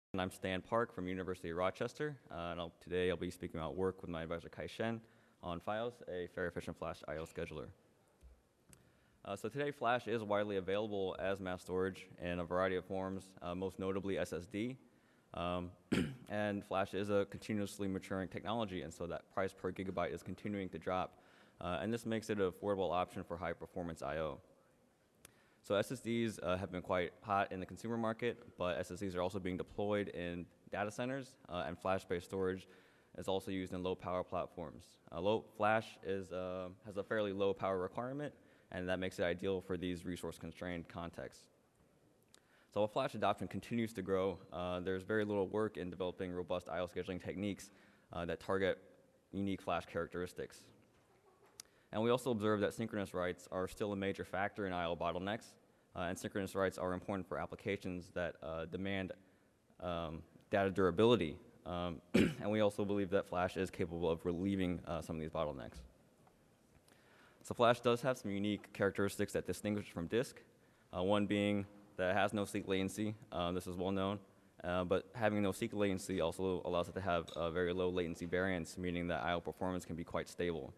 And I'm Stan Park from University of Rochester, today I'll be speaking about work with my advisor Kai Shen on Fios, a very efficient Flash I/O scheduler. So today Flash is widely available as mass storage in a variety of forms, most notably SSD. And Flash is a continuously maturing technology, and so that price per gigabyte is continuing to drop. And this makes it an affordable option for high performance I/O. So SSDs have been quite hot in the consumer market, but SSDs are also being deployed in data centers, and flash-based storage is also used in low power platforms. Flash has a fairly low power requirement, and that makes it ideal for these resource-constrained contexts. So while Flash adoption continues to grow, there's very little work in developing robust I/O scheduling techniques that target unique Flash characteristics. And we also observe that synchronous writes are still a major factor in I/O bottlenecks, and synchronous writes are important for applications that demand data durability. And we also believe that Flash is capable of relieving some of these bottlenecks. So Flash does have some unique characteristics that distinguish it from disk, one being that it has no seek latency. This is well known. But having no seek latency also allows it to have very low latency variance, meaning that I/O performance can be quite stable.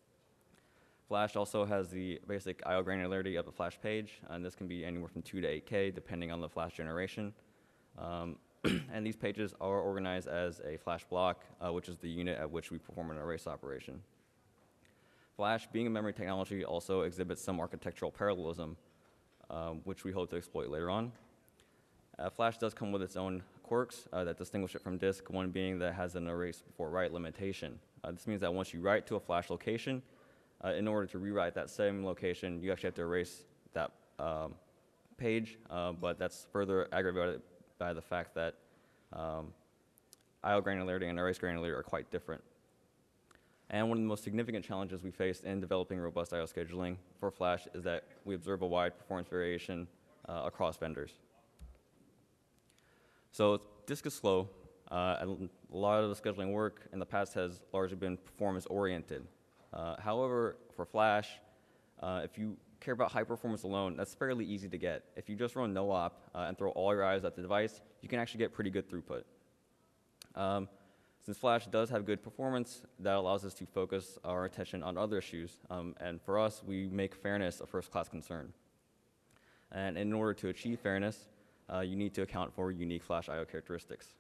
Flash also has the basic I/O granularity of a Flash page, and this can be anywhere from 2 to 8K depending on the Flash generation. And these pages are organized as a Flash block, which is the unit at which we perform an erase operation. Flash, being a memory technology, also exhibits some architectural parallelism, which we hope to exploit later on. Flash does come with its own quirks that distinguish it from disk, one being that it has an erase before write limitation. This means that once you write to a Flash location, in order to rewrite that same location, you actually have to erase that page, but that's further aggravated by the fact that I/O granularity and erase granularity are quite different. And one of the most significant challenges we faced in developing robust I/O scheduling for Flash is that we observe a wide performance variation across vendors. So disk is slow, and a lot of the scheduling work in the past has largely been performance-oriented. However, for Flash, if you care about high performance alone, that's fairly easy to get. If you just run no-op and throw all your eyes at the device, you can actually get pretty good throughput. Since Flash does have good performance, that allows us to focus our attention on other issues. And for us, we make fairness a first-class concern. And in order to achieve fairness, you need to account for unique Flash I/O characteristics.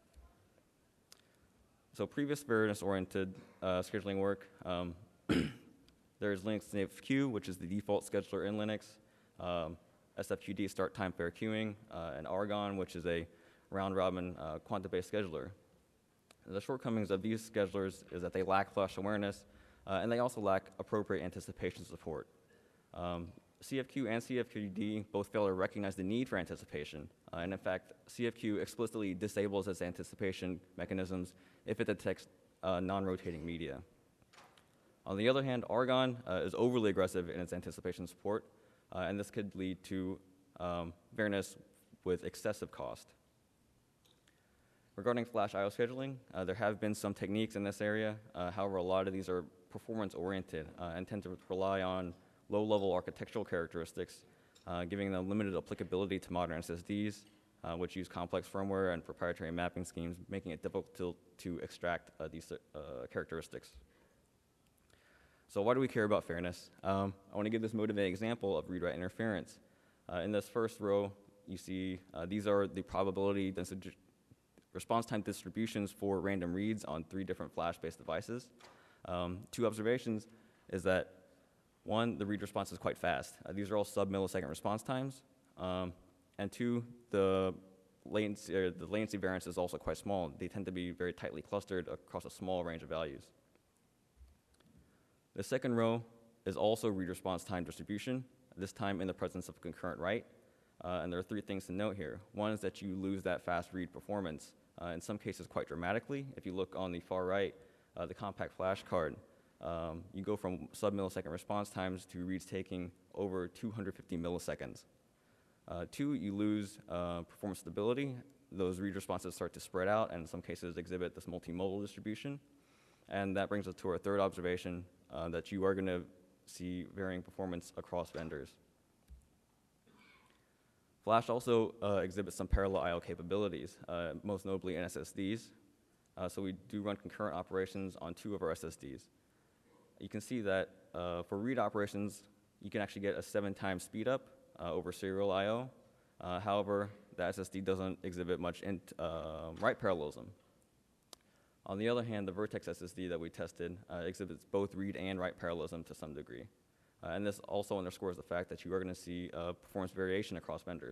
So previous fairness-oriented scheduling work, there's Linux SafeQ, which is the default scheduler in Linux, SFQD, start time fair queuing, and Argonne, which is a round-robin quanta-based scheduler. The shortcomings of these schedulers is that they lack Flash awareness, and they also lack appropriate anticipation support. CFQ and CFQD both fail to recognize the need for anticipation, and in fact, CFQ explicitly disables its anticipation mechanisms if it detects non-rotating media. On the other hand, Argonne is overly aggressive in its anticipation support, and this could lead to fairness with excessive cost. Regarding Flash I/O scheduling, there have been some techniques in this area. However, a lot of these are performance-oriented and tend to rely on low-level architectural characteristics, giving them limited applicability to modern SSDs, which use complex firmware and proprietary mapping schemes, making it difficult to extract these characteristics. So why do we care about fairness? I want to give this motivating example of read-write interference. In this first row, you see these are the probability response time distributions for random reads on 3 different Flash-based devices. 2 observations is that, 1, the read response is quite fast. These are all sub-millisecond response times. And 2, the latency variance is also quite small. They tend to be very tightly clustered across a small range of values. The second row is also read response time distribution, this time in the presence of concurrent write. And there are 3 things to note here. One is that you lose that fast read performance, in some cases quite dramatically. If you look on the far right, the compact flash card, you go from sub-millisecond response times to reads taking over 250 milliseconds. 2, you lose performance stability. Those read responses start to spread out and in some cases exhibit this multimodal distribution. And that brings us to our third observation, that you are going to see varying performance across vendors. Flash also exhibits some parallel I/O capabilities, most notably in SSDs. So we do run concurrent operations on 2 of our SSDs. You can see that for read operations, you can actually get a 7 times speed up over serial I/O. However, the SSD doesn't exhibit much write parallelism. On the other hand, the Vertex SSD that we tested exhibits both read and write parallelism to some degree. And this also underscores the fact that you are going to see performance variation across vendors.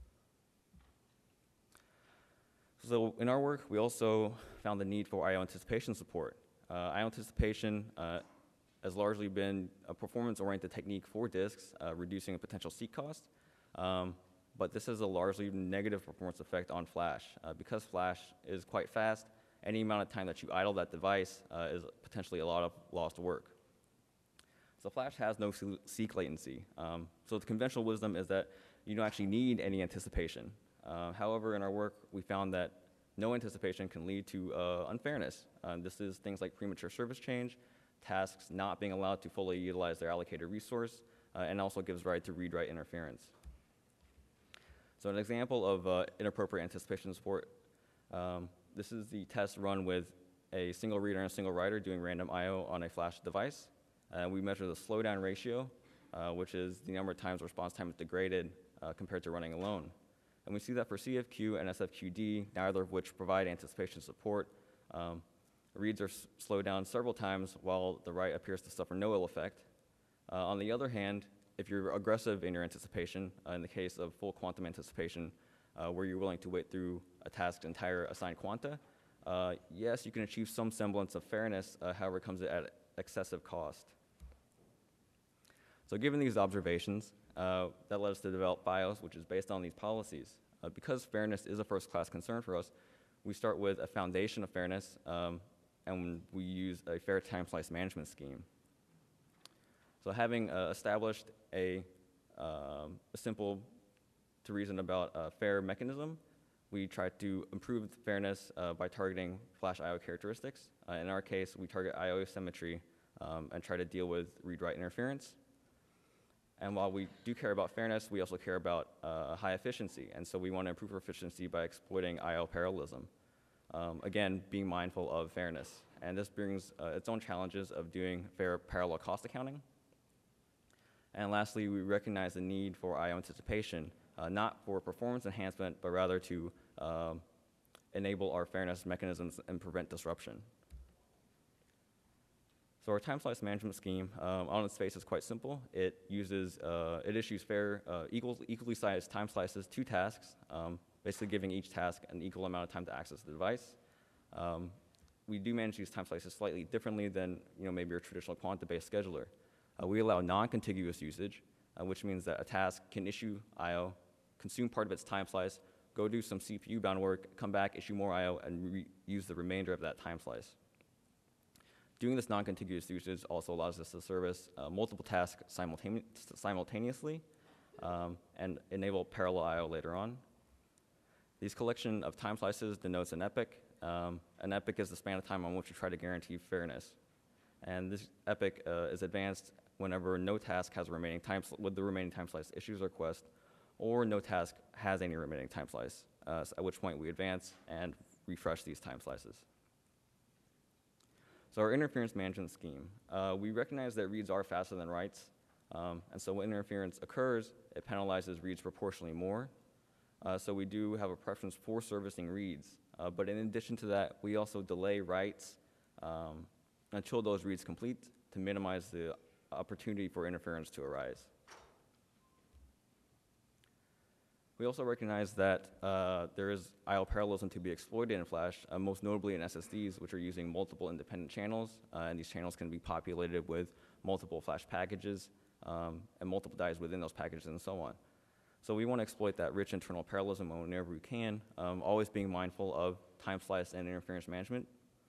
So in our work, we also found the need for I/O anticipation support. I/O anticipation has largely been a performance-oriented technique for disks, reducing a potential seek cost. But this has a largely negative performance effect on Flash. Because Flash is quite fast, any amount of time that you idle that device is potentially a lot of lost work. So Flash has no seek latency. So the conventional wisdom is that you don't actually need any anticipation. However, in our work, we found that no anticipation can lead to unfairness. This is things like premature service change, tasks not being allowed to fully utilize their allocated resource, and also gives rise to read-write interference. So an example of inappropriate anticipation support, this is the test run with a single reader and a single writer doing random I/O on a Flash device. We measure the slowdown ratio, which is the number of times response time is degraded compared to running alone. And we see that for CFQ and SFQD, neither of which provide anticipation support, reads are slowed down several times while the write appears to suffer no ill effect. On the other hand, if you're aggressive in your anticipation, in the case of full quantum anticipation, where you're willing to wait through a task's entire assigned quanta, yes, you can achieve some semblance of fairness, however, it comes at excessive cost. So given these observations, that led us to develop FiOS, which is based on these policies. Because fairness is a first-class concern for us, we start with a foundation of fairness, and we use a fair time slice management scheme. So having established a simple to reason about fair mechanism, we try to improve fairness by targeting Flash I/O characteristics. In our case, we target I/O symmetry and try to deal with read-write interference. And while we do care about fairness, we also care about high efficiency. And so we want to improve our efficiency by exploiting I/O parallelism. Again, being mindful of fairness. And this brings its own challenges of doing fair parallel cost accounting. And lastly, we recognize the need for I/O anticipation, not for performance enhancement, but rather to enable our fairness mechanisms and prevent disruption. So our time slice management scheme, on its face, is quite simple. It issues fair, equally sized time slices to tasks, basically giving each task an equal amount of time to access the device. We do manage these time slices slightly differently than maybe your traditional quanta-based scheduler. We allow non-contiguous usage, which means that a task can issue I/O, consume part of its time slice, go do some CPU-bound work, come back, issue more I/O, and use the remainder of that time slice. Doing this non-contiguous usage also allows us to service multiple tasks simultaneously and enable parallel I/O later on. These collection of time slices denotes an epoch. An epoch is the span of time on which we try to guarantee fairness. And this epoch is advanced whenever no task has remaining time with the remaining time slice issues a request, or no task has any remaining time slice, at which point we advance and refresh these time slices. So our interference management scheme, we recognize that reads are faster than writes, and so when interference occurs, it penalizes reads proportionally more. So we do have a preference for servicing reads, but in addition to that, we also delay writes until those reads complete to minimize the opportunity for interference to arise. We also recognize that there is I/O parallelism to be exploited in Flash, most notably in SSDs, which are using multiple independent channels, and these channels can be populated with multiple Flash packages and multiple dies within those packages and so on. So we want to exploit that rich internal parallelism whenever we can, always being mindful of time slice and interference management.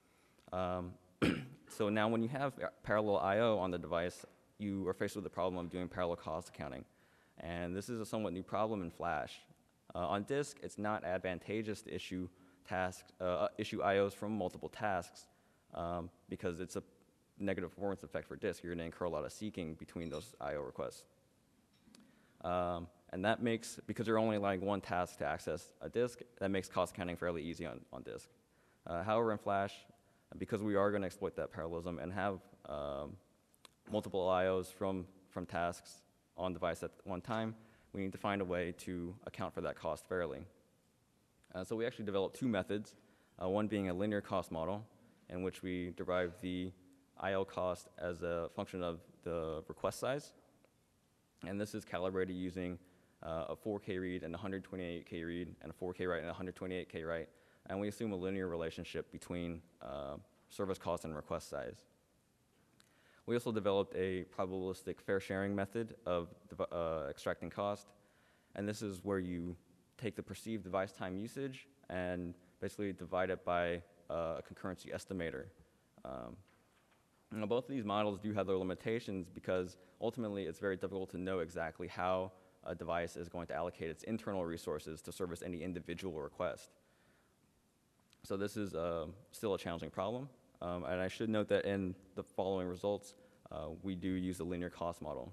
So now when you have parallel I/O on the device, you are faced with the problem of doing parallel cost accounting. And this is a somewhat new problem in Flash. On disk, it's not advantageous to issue I/Os from multiple tasks because it's a negative performance effect for disk. You're going to incur a lot of seeking between those I/O requests. And that makes, because you're only allowing one task to access a disk, that makes cost counting fairly easy on disk. However, in Flash, because we are going to exploit that parallelism and have multiple IOs from tasks on device at one time, we need to find a way to account for that cost fairly. So we actually developed two methods, one being a linear cost model, in which we derive the IO cost as a function of the request size. And this is calibrated using a 4K read and a 128K read, and a 4K write and a 128K write. And we assume a linear relationship between service cost and request size. We also developed a probabilistic fair sharing method of extracting cost. And this is where you take the perceived device time usage and basically divide it by a concurrency estimator. Now, both of these models do have their limitations because ultimately it's very difficult to know exactly how a device is going to allocate its internal resources to service any individual request. So this is still a challenging problem. And I should note that in the following results, we do use the linear cost model.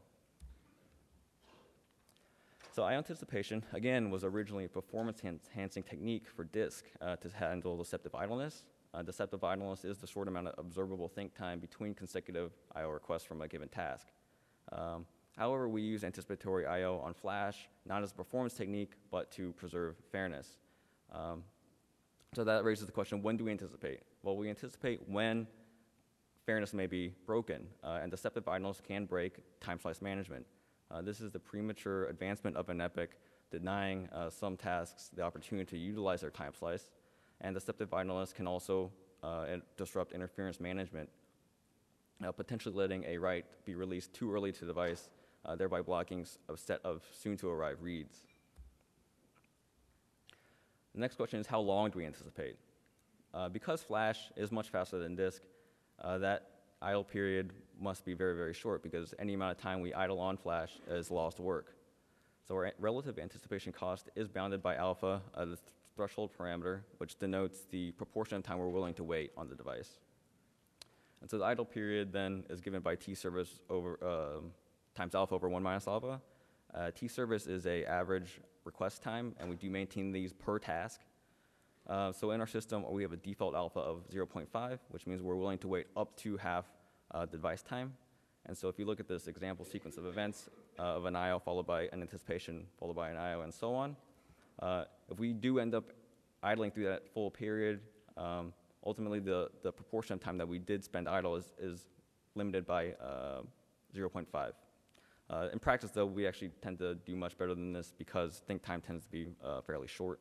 So IO anticipation, again, was originally a performance-enhancing technique for disk to handle deceptive idleness. Deceptive idleness is the short amount of observable think time between consecutive IO requests from a given task. However, we use anticipatory IO on Flash, not as a performance technique, but to preserve fairness. So that raises the question, when do we anticipate? Well, we anticipate when fairness may be broken, and deceptive idleness can break time slice management. This is the premature advancement of an epoch, denying some tasks the opportunity to utilize their time slice, and deceptive idleness can also disrupt interference management, potentially letting a write be released too early to the device, thereby blocking a set of soon-to-arrive reads. The next question is, how long do we anticipate? Because Flash is much faster than disk, that idle period must be very, very short because any amount of time we idle on Flash is lost work. So our relative anticipation cost is bounded by alpha, the threshold parameter, which denotes the proportion of time we're willing to wait on the device. And so the idle period then is given by T service over times alpha over 1 minus alpha. T service is a average request time, and we do maintain these per task. So in our system, we have a default alpha of 0.5, which means we're willing to wait up to half the device time. And so if you look at this example sequence of events of an IO followed by an anticipation, followed by an IO, and so on, if we do end up idling through that full period, ultimately the proportion of time that we did spend idle is limited by 0.5. In practice, though, we actually tend to do much better than this because think time tends to be fairly short.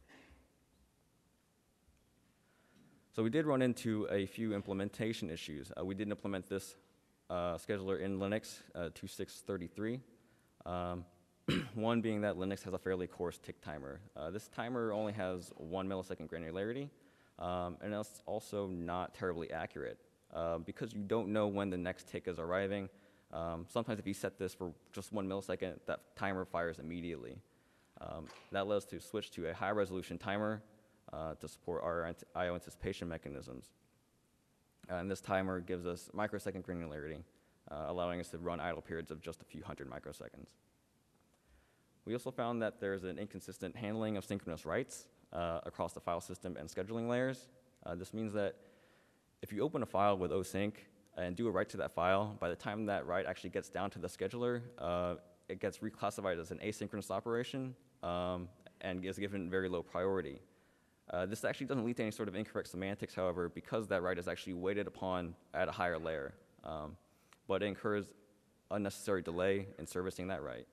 So we did run into a few implementation issues. We did implement this scheduler in Linux 2633. One being that Linux has a fairly coarse tick timer. This timer only has 1 millisecond granularity, and it's also not terribly accurate. Because you don't know when the next tick is arriving, sometimes if you set this for just 1 millisecond, that timer fires immediately. That led us to switch to a high-resolution timer to support our IO anticipation mechanisms. And this timer gives us microsecond granularity, allowing us to run idle periods of just a few hundred microseconds. We also found that there's an inconsistent handling of synchronous writes across the file system and scheduling layers. This means that if you open a file with OSync and do a write to that file, by the time that write actually gets down to the scheduler, it gets reclassified as an asynchronous operation and is given very low priority. This actually doesn't lead to any sort of incorrect semantics, however, because that write is actually waited upon at a higher layer, but it incurs unnecessary delay in servicing that write.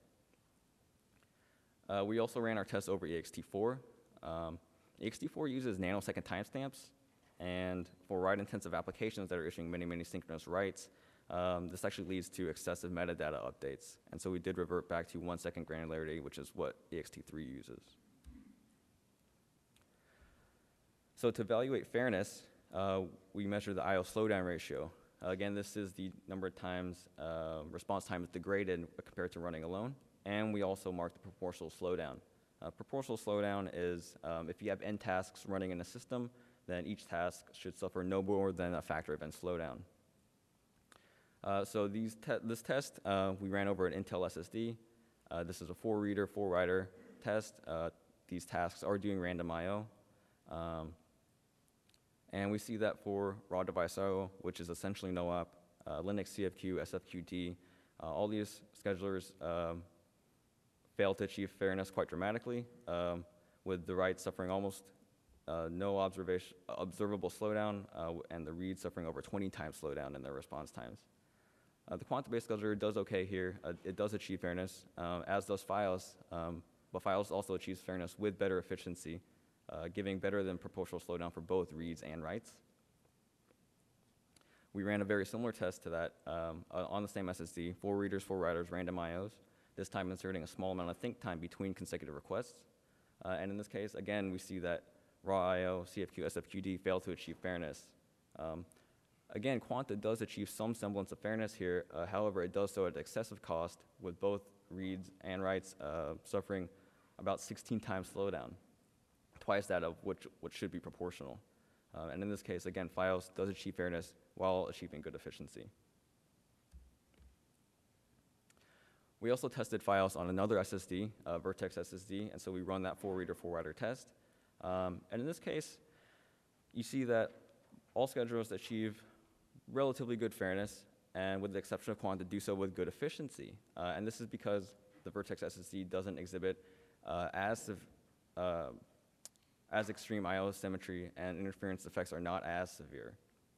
We also ran our tests over ext4. ext4 uses nanosecond timestamps, and for write-intensive applications that are issuing many, many synchronous writes, this actually leads to excessive metadata updates. And so we did revert back to 1 second granularity, which is what ext3 uses. So to evaluate fairness, we measure the IO slowdown ratio. Again, this is the number of times response time is degraded compared to running alone. And we also mark the proportional slowdown. Proportional slowdown is if you have n tasks running in a system, then each task should suffer no more than a factor of n slowdown. So this test we ran over an Intel SSD. This is a 4-reader, 4-writer test. These tasks are doing random I/O. And we see that for raw device I/O, which is essentially no-op, Linux CFQ, SFQD, all these schedulers fail to achieve fairness quite dramatically, with the write suffering almost no observable slowdown, and the read suffering over 20 times slowdown in their response times. The Quanta-based scheduler does okay here. It does achieve fairness, as does Fios, but Fios also achieves fairness with better efficiency, giving better than proportional slowdown for both reads and writes. We ran a very similar test to that on the same SSD, 4 readers, 4 writers, random IOs, this time inserting a small amount of think time between consecutive requests. And in this case, again, we see that raw IO, CFQ, SFQD fail to achieve fairness. Again, Quanta does achieve some semblance of fairness here. However, it does so at excessive cost, with both reads and writes suffering about 16 times slowdown, twice that of what should be proportional. And in this case, again, Fios does achieve fairness while achieving good efficiency. We also tested Fios on another SSD, Vertex SSD, and so we run that 4-reader, 4-writer test. And in this case, you see that all schedulers achieve relatively good fairness, and with the exception of Quanta, do so with good efficiency. And this is because the Vertex SSD doesn't exhibit as extreme I/O symmetry, and interference effects are not as severe.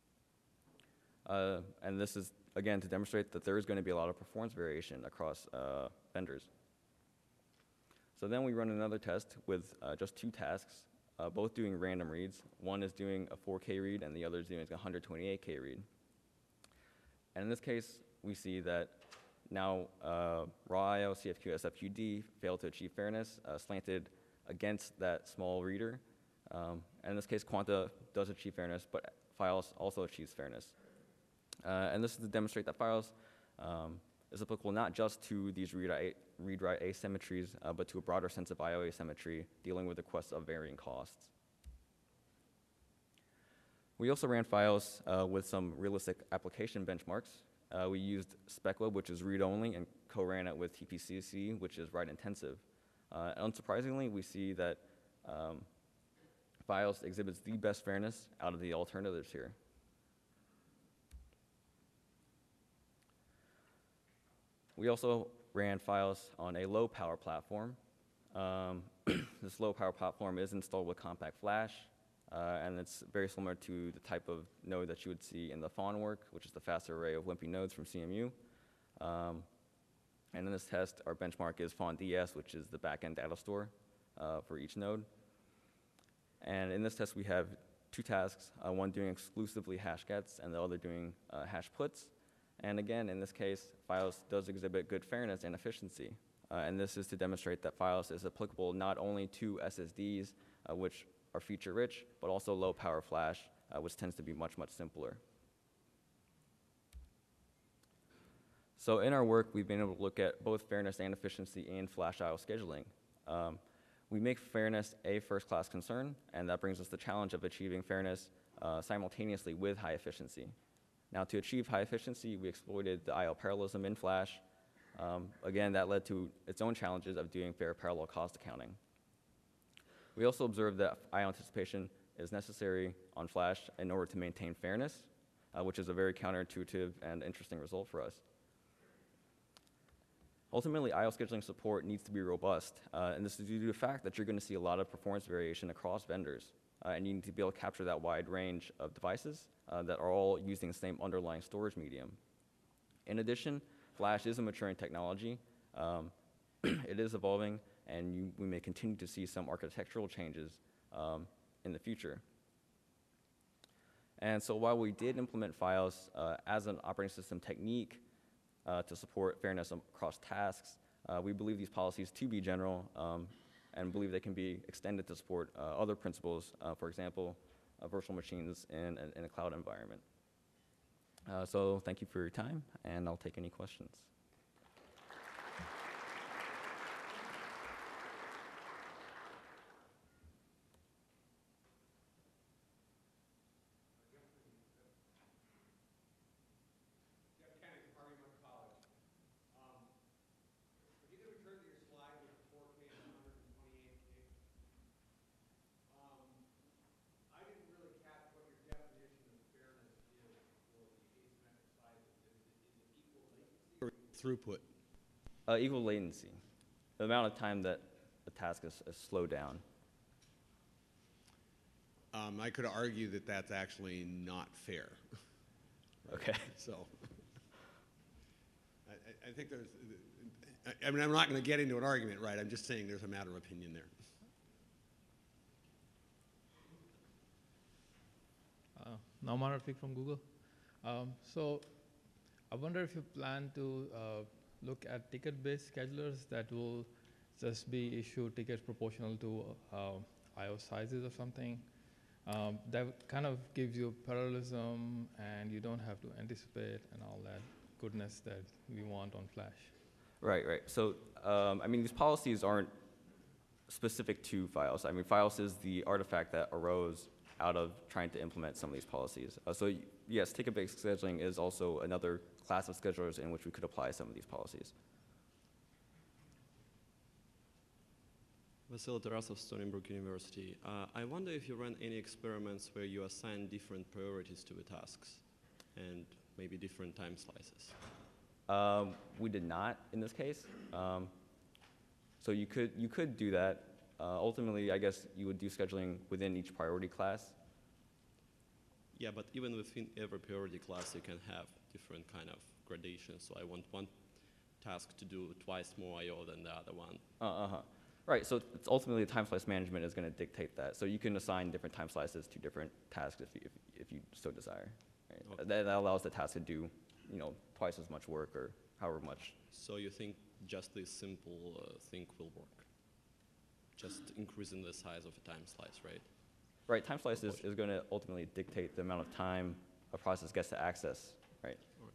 And this is, again, to demonstrate that there is going to be a lot of performance variation across vendors. So then we run another test with just 2 tasks, both doing random reads. One is doing a 4K read, and the other is doing a 128K read. And in this case, we see that now raw IO, CFQ, SFQD fail to achieve fairness, slanted against that small reader. And in this case, Quanta does achieve fairness, but Fios also achieves fairness. And this is to demonstrate that Fios is applicable not just to these read-write asymmetries, but to a broader sense of I/O asymmetry, dealing with requests of varying costs. We also ran Fios with some realistic application benchmarks. We used SpecWeb, which is read-only, and co-ran it with TPCC, which is write-intensive. Unsurprisingly, we see that Fios exhibits the best fairness out of the alternatives here. We also ran Fios on a low-power platform. This low-power platform is installed with compact flash, and it's very similar to the type of node that you would see in the FON work, which is the faster array of Wimpy nodes from CMU. And in this test, our benchmark is FON-DS, which is the backend data store for each node. And in this test, we have 2 tasks, one doing exclusively hash gets and the other doing hash puts. And again, in this case, Fios does exhibit good fairness and efficiency. And this is to demonstrate that Fios is applicable not only to SSDs, which are feature-rich, but also low-power flash, which tends to be much, much simpler. So in our work, we've been able to look at both fairness and efficiency in flash I/O scheduling. We make fairness a first-class concern, and that brings us the challenge of achieving fairness simultaneously with high efficiency. Now, to achieve high efficiency, we exploited the I/O parallelism in Flash. Again, that led to its own challenges of doing fair parallel cost accounting. We also observed that I/O anticipation is necessary on Flash in order to maintain fairness, which is a very counterintuitive and interesting result for us. Ultimately, I/O scheduling support needs to be robust, and this is due to the fact that you're going to see a lot of performance variation across vendors, and you need to be able to capture that wide range of devices that are all using the same underlying storage medium. In addition, Flash is a maturing technology. It is evolving, and we may continue to see some architectural changes in the future. And so while we did implement Fios as an operating system technique to support fairness across tasks, we believe these policies to be general and believe they can be extended to support other principles, for example, virtual machines in a cloud environment. So thank you for your time, and I'll take any questions. Jeff Kennedy, Department of College. If you could return to throughput? Equal latency, the amount of time that the task is slowed down. I could argue that that's actually not fair. Okay. So I think there's, I mean, I'm not going to get into an argument, right? I'm just saying there's a matter of opinion there. Nauman Rafiq from Google. So I wonder if you plan to look at ticket-based schedulers that will just be issue tickets proportional to I/O sizes or something. That kind of gives you parallelism, and you don't have to anticipate and all that goodness that we want on Flash. Right, right. So, I mean, these policies aren't specific to Fios. I mean, Fios is the artifact that arose out of trying to implement some of these policies. So, yes, ticket-based scheduling is also another class of schedulers in which we could apply some of these policies. Vasily Tarasov, Stony Brook University. I wonder if you ran any experiments where you assign different priorities to the tasks and maybe different time slices. We did not in this case. So you could do that. Ultimately, I guess you would do scheduling within each priority class. Yeah, but even within every priority class, you can have different kind of gradations. So I want one task to do twice more I/O than the other one. Right, so it's ultimately the time slice management is going to dictate that. So you can assign different time slices to different tasks if you so desire. Right? Okay. That allows the task to do, twice as much work or however much. So you think just this simple thing will work? Just increasing the size of a time slice, right? Right, time slice is going to ultimately dictate the amount of time a process gets to access, right? Okay.